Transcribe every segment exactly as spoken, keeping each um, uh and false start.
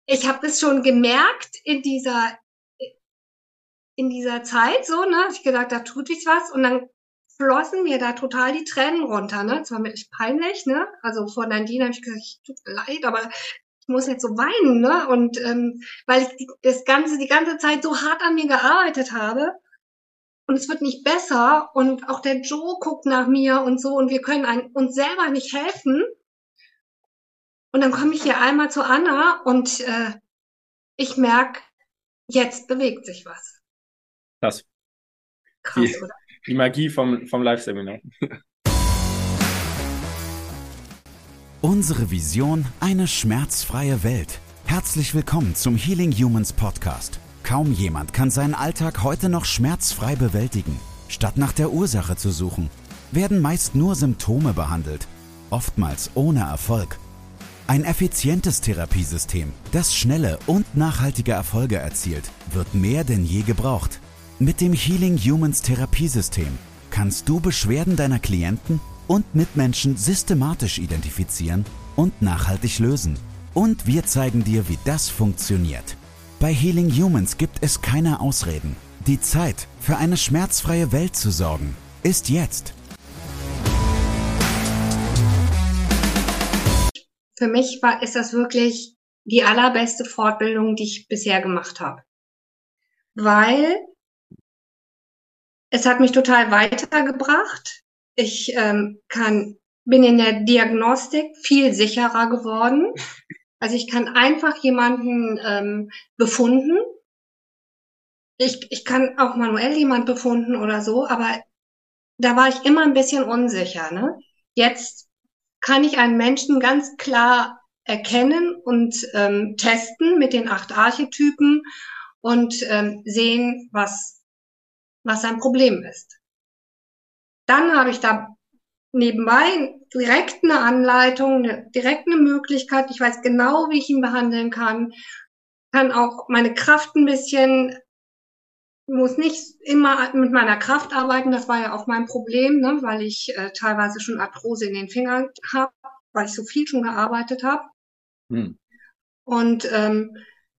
ich habe es schon gemerkt in dieser, in dieser Zeit so, ne? Ich gedacht, da tut sich was und dann flossen mir da total die Tränen runter, ne? Das war mir echt peinlich, ne? Also vor Nadine habe ich gesagt, ich tut mir leid, aber ich muss jetzt so weinen, ne? Und ähm, weil ich die, das ganze, die ganze Zeit so hart an mir gearbeitet habe und es wird nicht besser und auch der Joe guckt nach mir und so und wir können ein, uns selber nicht helfen. Und dann komme ich hier einmal zu Anna und äh, ich merke, jetzt bewegt sich was. Das, die, Krass, oder? die Magie vom, vom Live-Seminar. Unsere Vision: eine schmerzfreie Welt. Herzlich willkommen zum Healing Humans Podcast. Kaum jemand kann seinen Alltag heute noch schmerzfrei bewältigen. Statt nach der Ursache zu suchen, werden meist nur Symptome behandelt, oftmals ohne Erfolg. Ein effizientes Therapiesystem, das schnelle und nachhaltige Erfolge erzielt, wird mehr denn je gebraucht. Mit dem Healing Humans Therapiesystem kannst du Beschwerden deiner Klienten und Mitmenschen systematisch identifizieren und nachhaltig lösen. Und wir zeigen dir, wie das funktioniert. Bei Healing Humans gibt es keine Ausreden. Die Zeit, für eine schmerzfreie Welt zu sorgen, ist jetzt. Für mich war, ist das wirklich die allerbeste Fortbildung, die ich bisher gemacht habe. Weil es hat mich total weitergebracht. Ich ähm, kann, bin in der Diagnostik viel sicherer geworden. Also ich kann einfach jemanden ähm, befunden. Ich, ich kann auch manuell jemand befunden oder so, aber da war ich immer ein bisschen unsicher. Ne? Jetzt kann ich einen Menschen ganz klar erkennen und ähm, testen mit den acht Archetypen und ähm, sehen, was, was sein Problem ist. Dann habe ich da nebenbei direkt eine Anleitung, eine, direkt eine Möglichkeit. Ich weiß genau, wie ich ihn behandeln kann, kann auch meine Kraft ein bisschen, muss nicht immer mit meiner Kraft arbeiten. Das war ja auch mein Problem, ne, weil ich äh, teilweise schon Arthrose in den Fingern habe, weil ich so viel schon gearbeitet habe. Hm. Und ähm,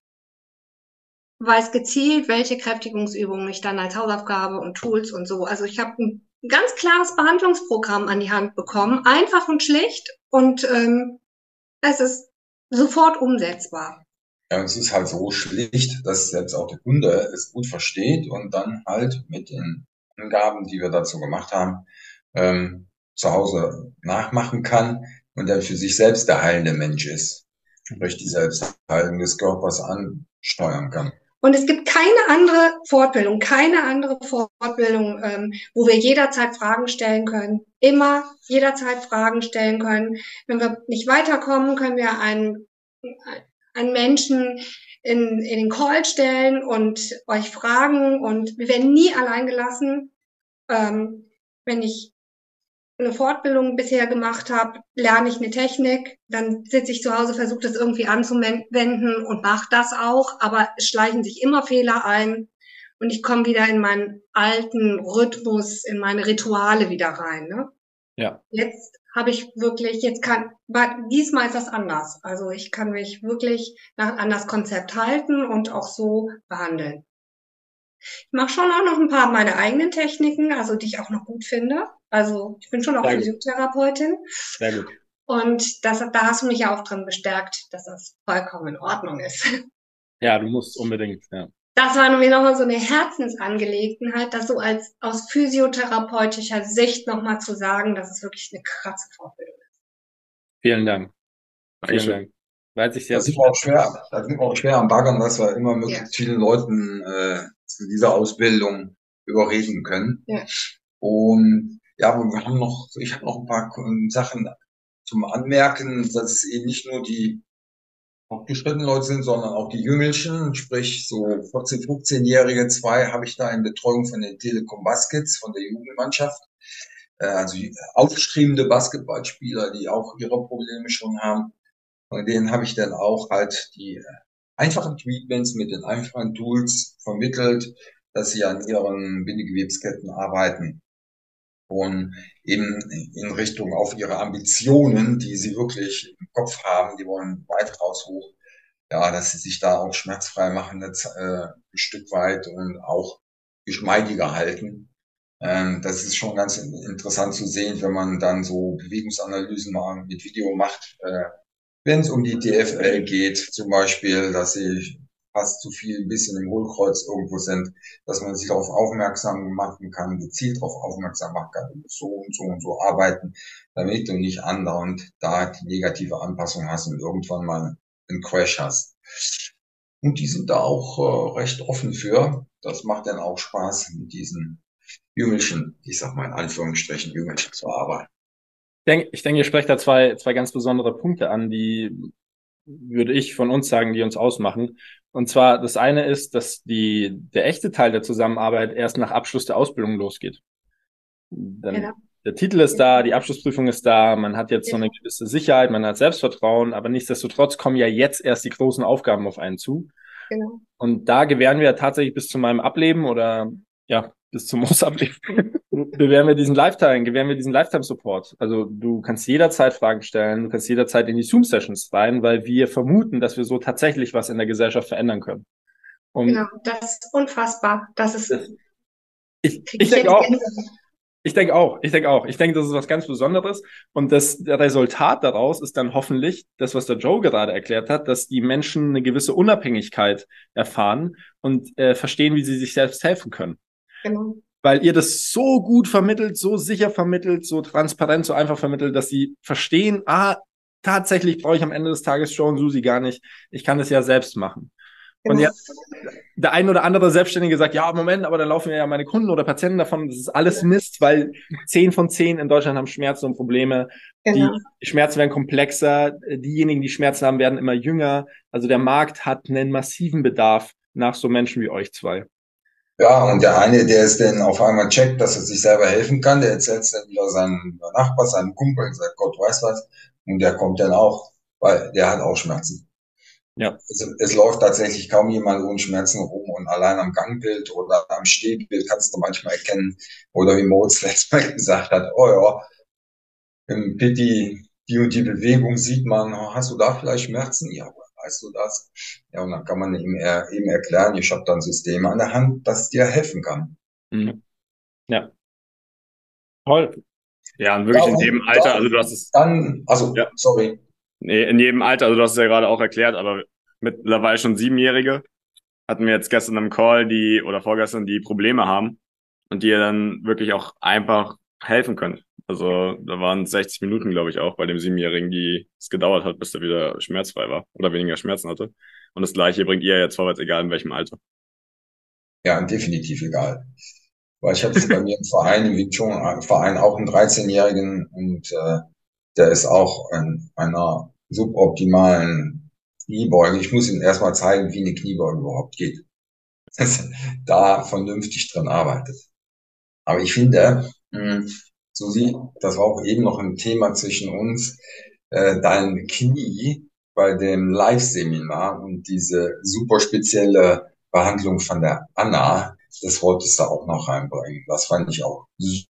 weiß gezielt, welche Kräftigungsübungen ich dann als Hausaufgabe und Tools und so. Also ich habe ein ganz klares Behandlungsprogramm an die Hand bekommen, einfach und schlicht und ähm, es ist sofort umsetzbar. Ja, es ist halt so schlicht, dass selbst auch der Kunde es gut versteht und dann halt mit den Angaben, die wir dazu gemacht haben, ähm, zu Hause nachmachen kann und dann für sich selbst der heilende Mensch ist, sprich die Selbstheilung des Körpers ansteuern kann. Und es gibt keine andere Fortbildung, keine andere Fortbildung, ähm, wo wir jederzeit Fragen stellen können. Immer jederzeit Fragen stellen können. Wenn wir nicht weiterkommen, können wir einen, einen Menschen in, in den Call stellen und euch fragen. Und wir werden nie allein gelassen. Ähm, wenn ich eine Fortbildung bisher gemacht habe, lerne ich eine Technik, dann sitze ich zu Hause, versuche das irgendwie anzuwenden und mache das auch, aber es schleichen sich immer Fehler ein und ich komme wieder in meinen alten Rhythmus, in meine Rituale wieder rein. Ne? Ja. Jetzt habe ich wirklich, jetzt kann, diesmal ist das anders. Also ich kann mich wirklich nach, an das Konzept halten und auch so behandeln. Ich mache schon auch noch ein paar meiner eigenen Techniken, also die ich auch noch gut finde. Also ich bin schon auch Sehr gut. Physiotherapeutin. Sehr gut. Und das, da hast du mich ja auch drin bestärkt, dass das vollkommen in Ordnung ist. Ja, du musst unbedingt, ja. Das war mir nochmal so eine Herzensangelegenheit, das so als aus physiotherapeutischer Sicht nochmal zu sagen, dass es wirklich eine krasse Fortbildung ist. Vielen Dank. Vielen Dankeschön. Dank. Weiß ich Da jetzt. sind wir auch schwer, da sind wir auch schwer am Baggern, dass wir immer möglichst Ja. vielen Leuten äh, zu dieser Ausbildung überreden können. Ja. Und ja, aber wir haben noch, ich habe noch ein paar Sachen zum Anmerken, dass es eben nicht nur die fortgeschrittenen Leute sind, sondern auch die Jüngelchen, sprich so vierzehn-, fünfzehnjährige, zwei habe ich da in Betreuung von den Telekom Baskets, von der Jugendmannschaft. Äh, also aufstrebende Basketballspieler, die auch ihre Probleme schon haben. Von denen habe ich dann auch halt die einfachen Treatments mit den einfachen Tools vermittelt, dass sie an ihren Bindegewebsketten arbeiten und eben in Richtung auf ihre Ambitionen, die sie wirklich im Kopf haben, die wollen weit raus hoch, ja, dass sie sich da auch schmerzfrei machen, jetzt, äh, ein Stück weit und auch geschmeidiger halten. Ähm, das ist schon ganz in- interessant zu sehen, wenn man dann so Bewegungsanalysen mal mit Video macht, äh, wenn es um die D F L geht, zum Beispiel, dass sie fast zu viel ein bisschen im Hohlkreuz irgendwo sind, dass man sich darauf aufmerksam machen kann, gezielt darauf aufmerksam machen kann, du musst so und so und so arbeiten, damit du nicht andauernd da die negative Anpassung hast und irgendwann mal einen Crash hast. Und die sind da auch äh, recht offen für. Das macht dann auch Spaß, mit diesen Jüngelchen, ich sag mal in Anführungsstrichen Jüngelchen zu arbeiten. Ich denke, ich denke, ihr sprecht da zwei, zwei ganz besondere Punkte an, die, würde ich von uns sagen, die uns ausmachen. Und zwar, das eine ist, dass die, der echte Teil der Zusammenarbeit erst nach Abschluss der Ausbildung losgeht. Dann, Genau. der Titel ist da, die Abschlussprüfung ist da, man hat jetzt so eine Genau. gewisse Sicherheit, man hat Selbstvertrauen, aber nichtsdestotrotz kommen ja jetzt erst die großen Aufgaben auf einen zu. Genau. Und da gewähren wir tatsächlich bis zu meinem Ableben oder ja, bis zum Muss-Ableben, gewähren wir diesen Lifetime, gewähren wir diesen Lifetime-Support. Also du kannst jederzeit Fragen stellen, du kannst jederzeit in die Zoom-Sessions rein, weil wir vermuten, dass wir so tatsächlich was in der Gesellschaft verändern können. Und Genau. Das ist unfassbar. Das ist, das, ich, kriege ich ich denke jetzt auch, Gänsehaut. ich denke auch, ich denke auch. Ich denke, das ist was ganz Besonderes. Und das der Resultat daraus ist dann hoffentlich das, was der Joe gerade erklärt hat, dass die Menschen eine gewisse Unabhängigkeit erfahren und äh, verstehen, wie sie sich selbst helfen können. Genau. Weil ihr das so gut vermittelt, so sicher vermittelt, so transparent, so einfach vermittelt, dass sie verstehen, ah, tatsächlich brauche ich am Ende des Tages Joe und Susi gar nicht. Ich kann das ja selbst machen. Und Genau. ja, der ein oder andere Selbstständige sagt, ja, Moment, aber dann laufen ja meine Kunden oder Patienten davon. Das ist alles Mist, weil zehn von zehn in Deutschland haben Schmerzen und Probleme. Genau. Die Schmerzen werden komplexer. Diejenigen, die Schmerzen haben, werden immer jünger. Also der Markt hat einen massiven Bedarf nach so Menschen wie euch zwei. Ja, und der eine, der es dann auf einmal checkt, dass er sich selber helfen kann, der erzählt es dann wieder seinem Nachbar, seinem Kumpel, und sagt, Gott weiß was. Und der kommt dann auch, weil der hat auch Schmerzen. Ja. Es, es läuft tatsächlich kaum jemand ohne Schmerzen rum und allein am Gangbild oder am Stehbild kannst du manchmal erkennen, oder wie Moritz letztes Mal gesagt hat, oh ja, im Pitti, die und die Bewegung sieht man, oh, hast du da vielleicht Schmerzen? Ja, woher weißt du das? Ja, und dann kann man ihm er, eben erklären, ich habe dann Systeme an der Hand, das dir helfen kann. Mhm. Ja. Toll. Ja, und wirklich Ja, in und jedem Alter, dann, also du hast es, dann, also, ja, sorry. nee, in jedem Alter, also du hast es ja gerade auch erklärt, aber mittlerweile schon Siebenjährige hatten wir jetzt gestern im Call, die, oder vorgestern, die Probleme haben und die ihr dann wirklich auch einfach helfen könnt. Also da waren sechzig Minuten, glaube ich, auch bei dem Siebenjährigen, die es gedauert hat, bis er wieder schmerzfrei war oder weniger Schmerzen hatte. Und das Gleiche bringt ihr jetzt vorwärts, egal in welchem Alter. Ja, definitiv egal. Weil ich hatte bei mir im Verein, im Wing Chun Verein auch einen dreizehnjährigen und äh, der ist auch in einer suboptimalen Kniebeuge. Ich muss ihm erstmal zeigen, wie eine Kniebeuge überhaupt geht. Dass er da vernünftig dran arbeitet. Aber ich finde, mh, Susi, das war auch eben noch ein Thema zwischen uns, äh, dein Knie bei dem Live-Seminar und diese super spezielle Behandlung von der Anna, das wolltest du auch noch reinbringen. Das fand ich auch super.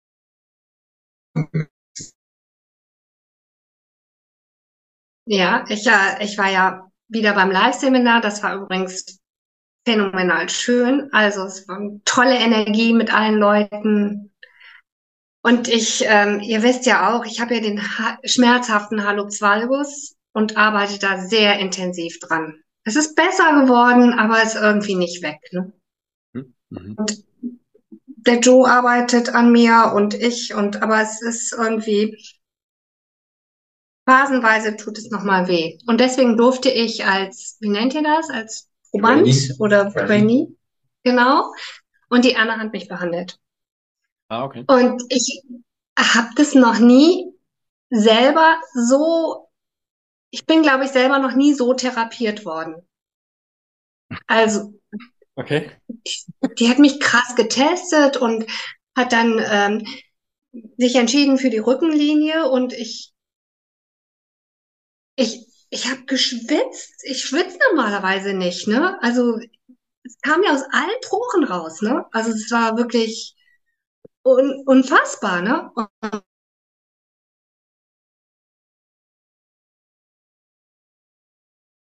Ja, ich, ja, ich war ja wieder beim Live-Seminar. Das war übrigens phänomenal schön. Also es war eine tolle Energie mit allen Leuten. Und ich, ähm, ihr wisst ja auch, ich habe ja den ha schmerzhaften Hallux valgus und arbeite da sehr intensiv dran. Es ist besser geworden, aber ist irgendwie nicht weg. Ne? Mhm. Und der Joe arbeitet an mir und ich und aber es ist irgendwie phasenweise tut es nochmal weh. Und deswegen durfte ich als, wie nennt ihr das, als Proband Trainee. oder Trainee. Trainee, genau. Und die Anna hat mich behandelt. Ah, okay. Und ich habe das noch nie selber so, ich bin, glaube ich, selber noch nie so therapiert worden. Also, Okay. die hat mich krass getestet und hat dann ähm, sich entschieden für die Rückenlinie und ich, ich, ich habe geschwitzt. Ich schwitze normalerweise nicht, ne? Also es kam ja aus allen Poren raus, ne? Also es war wirklich un unfassbar, ne?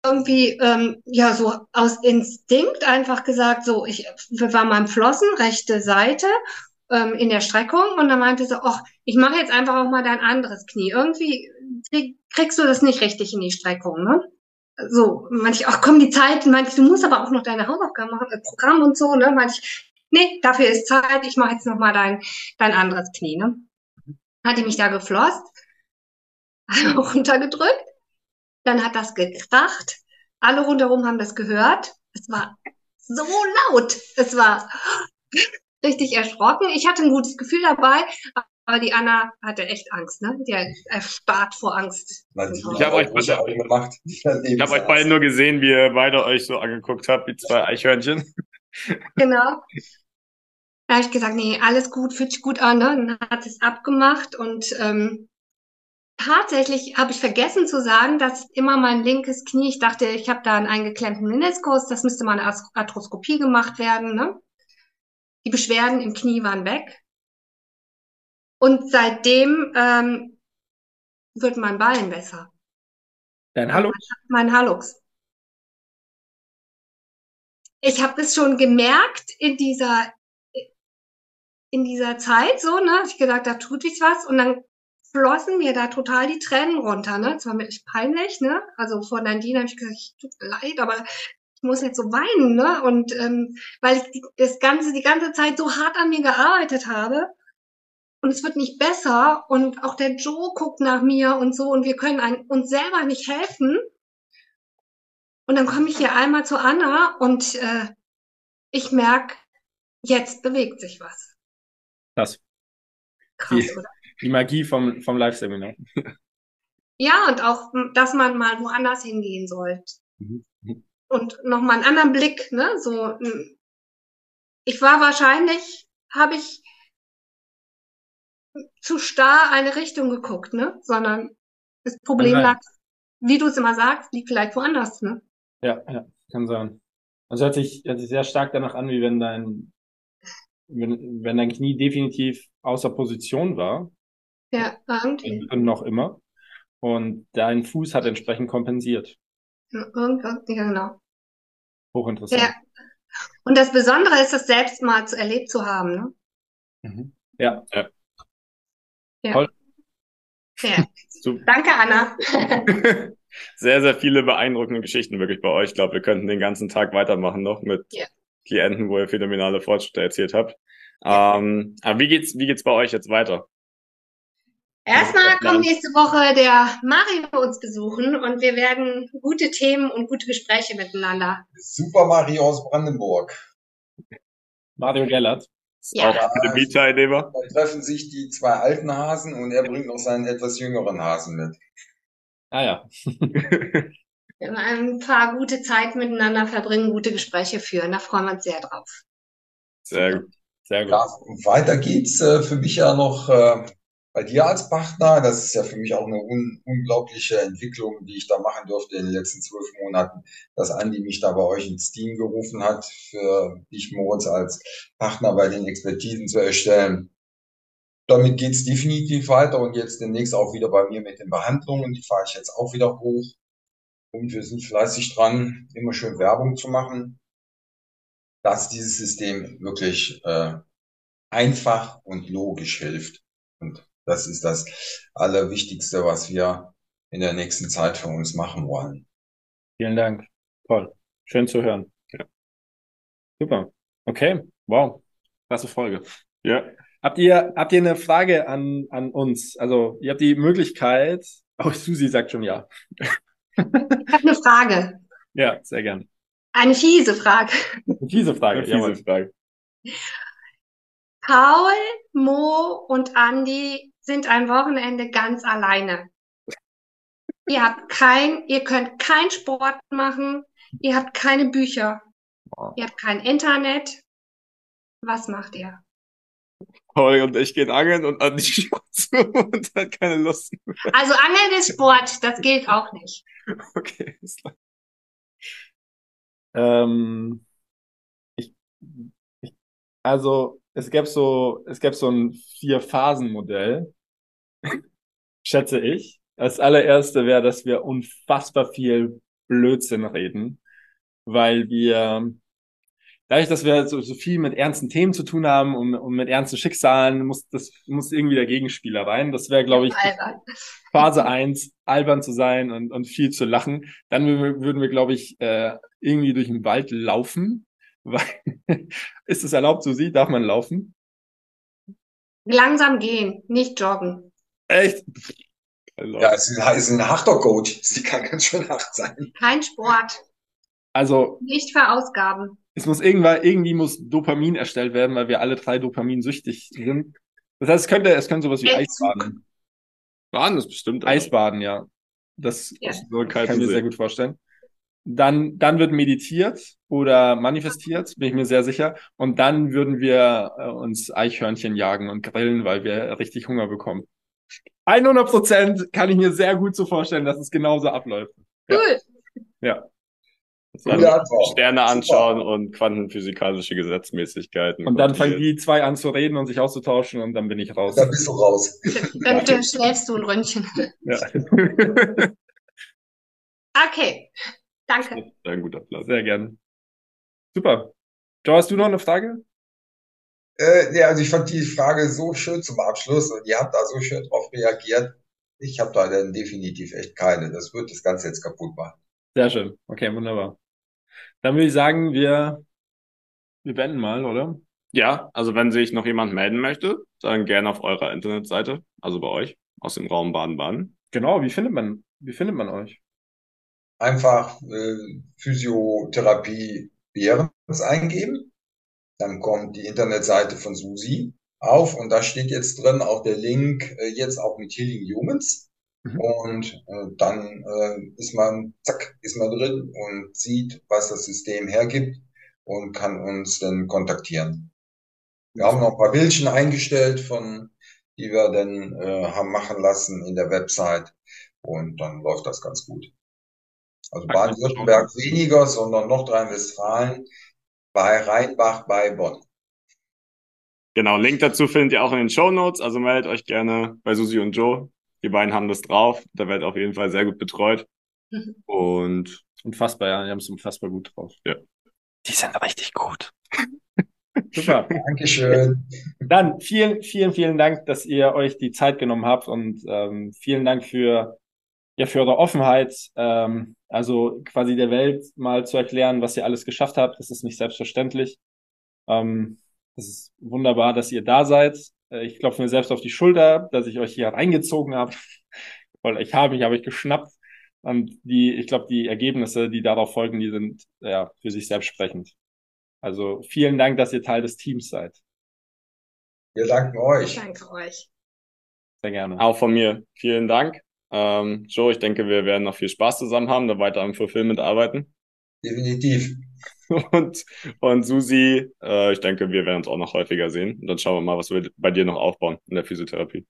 irgendwie, ähm, ja, so aus Instinkt einfach gesagt, so, ich, wir waren mal im Flossen, rechte Seite, ähm, in der Streckung und dann meinte sie, ach, ich mache jetzt einfach auch mal dein anderes Knie. Irgendwie krieg, kriegst du das nicht richtig in die Streckung, ne? So, manche, ach komm, die Zeit, manche, du musst aber auch noch deine Hausaufgaben machen, äh, Programm und so, ne? Manche, nee, dafür ist Zeit, ich mache jetzt noch mal dein, dein anderes Knie, ne? Hat die mich da geflosst, runtergedrückt, dann hat das gekracht, alle rundherum haben das gehört, es war so laut, es war richtig erschrocken, ich hatte ein gutes Gefühl dabei, aber die Anna hatte echt Angst, ne? Die hat erstarrt vor Angst. Ich habe euch, ich hab euch beide nur gesehen, wie ihr beide euch so angeguckt habt, wie zwei Eichhörnchen. Genau. Da habe ich gesagt, nee, alles gut, fühlt sich gut an, ne? Dann hat es abgemacht und ähm, tatsächlich habe ich vergessen zu sagen, dass immer mein linkes Knie, ich dachte, ich habe da einen eingeklemmten Meniskus, das müsste mal eine Arthroskopie gemacht werden, ne? Die Beschwerden im Knie waren weg. Und seitdem ähm, wird mein Bein besser. Dein Hallux? Mein, mein Hallux. Ich habe es schon gemerkt in dieser in dieser Zeit so, ne? Ich gedacht, da tut sich was und dann flossen mir da total die Tränen runter, ne? Das war mir echt peinlich, ne? Also vor Nadine habe ich gesagt, ich tut mir leid, aber ich muss jetzt so weinen, ne? Und ähm, weil ich die, das ganze die ganze Zeit so hart an mir gearbeitet habe. Und es wird nicht besser und auch der Joe guckt nach mir und so und wir können ein, uns selber nicht helfen. Und dann komme ich hier einmal zu Anna und äh, ich merke, jetzt bewegt sich was. Krass. Krass, die, oder? Die Magie vom, vom Live-Seminar. Ja, und auch, dass man mal woanders hingehen soll. Mhm. Und nochmal einen anderen Blick, ne? So, ich war wahrscheinlich, habe ich zu starr eine Richtung geguckt, ne? Sondern das Problem Kann sein. lag, wie du es immer sagst, liegt vielleicht woanders, ne? Ja, ja, kann sein. Also hört sich, hört sich sehr stark danach an, wie wenn dein, wenn, wenn dein Knie definitiv außer Position war. Ja, irgendwie. Und noch immer. Und dein Fuß hat entsprechend kompensiert. Ja, irgendwie, genau. Hochinteressant. Ja. Und das Besondere ist, das selbst mal zu erlebt zu haben, ne? Mhm. Ja. Ja. Ja. Toll. Ja. Super. Danke, Anna. Sehr, sehr viele beeindruckende Geschichten wirklich bei euch. Ich glaube, wir könnten den ganzen Tag weitermachen noch mit Ja. Klienten, wo ihr phänomenale Fortschritte erzielt habt. Ja. Ähm, aber wie geht's, wie geht's bei euch jetzt weiter? Erstmal kommt nächste Woche der Mario uns besuchen und wir werden gute Themen und gute Gespräche miteinander. Super Mario aus Brandenburg. Mario Gellert. Ja. Auch eine Beta-Teilnehmer. Da treffen sich die zwei alten Hasen und er bringt noch seinen etwas jüngeren Hasen mit. Ah ja. Wir werden ein paar gute Zeit miteinander verbringen, gute Gespräche führen. Da freuen wir uns sehr drauf. Sehr gut. Sehr gut. Ja, und weiter geht's äh, für mich ja noch äh, bei dir als Partner. Das ist ja für mich auch eine un unglaubliche Entwicklung, die ich da machen durfte in den letzten zwölf Monaten, dass Andi mich da bei euch ins Team gerufen hat, für dich, Moritz, als Partner bei den Expertisen zu erstellen. Damit geht's definitiv weiter und jetzt demnächst auch wieder bei mir mit den Behandlungen. Die fahre ich jetzt auch wieder hoch. Und wir sind fleißig dran, immer schön Werbung zu machen, dass dieses System wirklich äh, einfach und logisch hilft. Und das ist das Allerwichtigste, was wir in der nächsten Zeit für uns machen wollen. Vielen Dank. Toll. Schön zu hören. Ja. Super. Okay. Wow. Klasse Folge. Ja. Habt ihr, habt ihr eine Frage an, an uns? Also, ihr habt die Möglichkeit, oh, Susi sagt schon ja. Ich habe eine Frage. Ja, sehr gern. Eine fiese Frage. Eine fiese Frage. Eine fiese Frage. Paul, Mo und Andi sind ein Wochenende ganz alleine. Ihr habt kein, ihr könnt keinen Sport machen, ihr habt keine Bücher, Wow. ihr habt kein Internet. Was macht ihr? Paul und ich gehen angeln und Andi schaut zu und hat keine Lust mehr. Also Angeln ist Sport, das gilt auch nicht. Okay, ist klar. Ähm, ich, ich, also es gäbe so, es gäbe so ein Vier-Phasen-Modell, schätze ich. Das allererste wäre, dass wir unfassbar viel Blödsinn reden, weil wir, dadurch, dass wir so, so viel mit ernsten Themen zu tun haben und, und mit ernsten Schicksalen, muss das muss irgendwie der Gegenspieler rein. Das wäre, glaube ich, Albern. Phase eins, albern zu sein und, und viel zu lachen. Dann würden wir, glaube ich, äh, irgendwie durch den Wald laufen. Weil, ist es erlaubt, Susi? Darf man laufen? Langsam gehen, nicht joggen. Echt? Ja, es ist, es ist ein harter Coach. Sie kann ganz schön hart sein. Kein Sport. Also, Nicht verausgaben. es muss irgendwann, irgendwie muss Dopamin erstellt werden, weil wir alle drei dopaminsüchtig sind. Das heißt, es könnte, es könnte sowas wie Entzug. Eisbaden. Baden ist bestimmt. also. Eisbaden, ja. Das Ja. Soll kann kalt ich mir sehr gut vorstellen. Dann, dann wird meditiert oder manifestiert, bin ich mir sehr sicher. Und dann würden wir äh, uns Eichhörnchen jagen und grillen, weil wir richtig Hunger bekommen. hundert Prozent kann ich mir sehr gut so vorstellen, dass es genauso abläuft. Cool. Ja. Dann Gute Antwort. Sterne Super. anschauen und quantenphysikalische Gesetzmäßigkeiten. Und dann fangen kontrollieren. die zwei an zu reden und sich auszutauschen und dann bin ich raus. Da bist du raus. Dann, dann schläfst du ein Ründchen. Ja. Okay. Danke. Ein guter Platz. Sehr gerne. Super. Joe, hast du noch eine Frage? Äh, ja, also ich fand die Frage so schön zum Abschluss und ihr habt da so schön drauf reagiert. Ich habe da dann definitiv echt keine. Das wird das Ganze jetzt kaputt machen. Sehr schön. Okay, wunderbar. Dann würde ich sagen, wir, wir beenden mal, oder? Ja, also wenn sich noch jemand melden möchte, dann gerne auf eurer Internetseite, also bei euch, aus dem Raum Baden-Baden. Genau, wie findet man, wie findet man euch? Einfach äh, Physiotherapie Behrens eingeben. Dann kommt die Internetseite von Susi auf und da steht jetzt drin auch der Link, äh, jetzt auch mit Healing Humans. Mhm. Und äh, dann äh, ist man, zack, ist man drin und sieht, was das System hergibt und kann uns dann kontaktieren. Wir haben noch ein paar Bildchen eingestellt, von die wir dann äh, haben machen lassen in der Website und dann läuft das ganz gut. Also Baden-Württemberg weniger, sondern Nordrhein-Westfalen bei Rheinbach bei Bonn. Genau, Link dazu findet ihr auch in den Shownotes, also meldet euch gerne bei Susi und Joe. Die beiden haben das drauf, da werdet auf jeden Fall sehr gut betreut. Mhm. Und Unfassbar, ja, die haben es unfassbar gut drauf. Ja. Die sind richtig gut. Super. Dankeschön. Dann vielen, vielen, vielen Dank, dass ihr euch die Zeit genommen habt und ähm, vielen Dank für, ja, für eure Offenheit, ähm, also quasi der Welt mal zu erklären, was ihr alles geschafft habt. Das ist nicht selbstverständlich. Ähm, das ist wunderbar, dass ihr da seid. Äh, ich klopfe mir selbst auf die Schulter, dass ich euch hier reingezogen habe, weil ich habe mich, habe ich geschnappt. Und die, ich glaube, die Ergebnisse, die darauf folgen, die sind ja für sich selbst sprechend. Also vielen Dank, dass ihr Teil des Teams seid. Wir danken euch. Danke euch. Sehr gerne. auch von mir vielen Dank. Ähm, Joe, ich denke, wir werden noch viel Spaß zusammen haben, da weiter am Fulfillment arbeiten. Definitiv. Und, und Susi, äh, ich denke, wir werden uns auch noch häufiger sehen. Und dann schauen wir mal, was wir bei dir noch aufbauen in der Physiotherapie.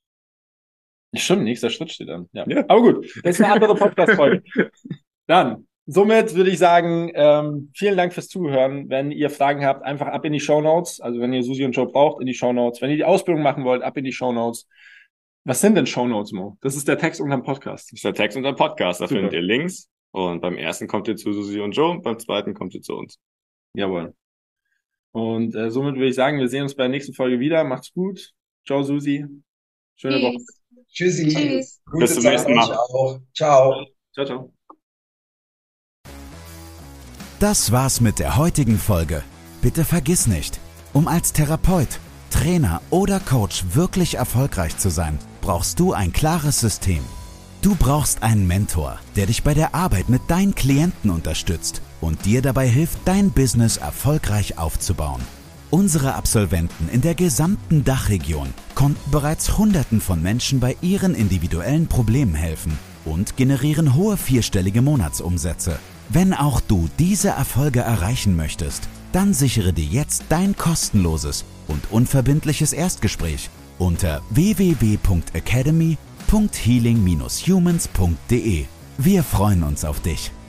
Stimmt, nächster Schritt steht an. Ja. Ja. Aber gut, das ist eine andere Podcast-Folge. Dann, somit würde ich sagen, ähm, vielen Dank fürs Zuhören. Wenn ihr Fragen habt, einfach ab in die Shownotes. Also wenn ihr Susi und Joe braucht, in die Shownotes. Wenn ihr die Ausbildung machen wollt, ab in die Shownotes. Was sind denn Shownotes, Mo? Das ist der Text unterm Podcast. Das ist der Text und der Podcast, da Super. findet ihr Links. Und beim ersten kommt ihr zu Susi und Joe, beim zweiten kommt ihr zu uns. Jawohl. Und äh, somit würde ich sagen, wir sehen uns bei der nächsten Folge wieder. Macht's gut. Ciao, Susi. Schöne Woche. Tschüss. Tschüssi. Tschüss. Gute Bis zum Zeit nächsten euch Mal. auch. Ciao. Ciao, ciao. Das war's mit der heutigen Folge. Bitte vergiss nicht, um als Therapeut, Trainer oder Coach wirklich erfolgreich zu sein, brauchst du ein klares System. Du brauchst einen Mentor, der dich bei der Arbeit mit deinen Klienten unterstützt und dir dabei hilft, dein Business erfolgreich aufzubauen. Unsere Absolventen in der gesamten Dachregion konnten bereits Hunderten von Menschen bei ihren individuellen Problemen helfen und generieren hohe vierstellige Monatsumsätze. Wenn auch du diese Erfolge erreichen möchtest, dann sichere dir jetzt dein kostenloses und unverbindliches Erstgespräch unter w w w punkt academy punkt healing dash humans punkt de. Wir freuen uns auf dich.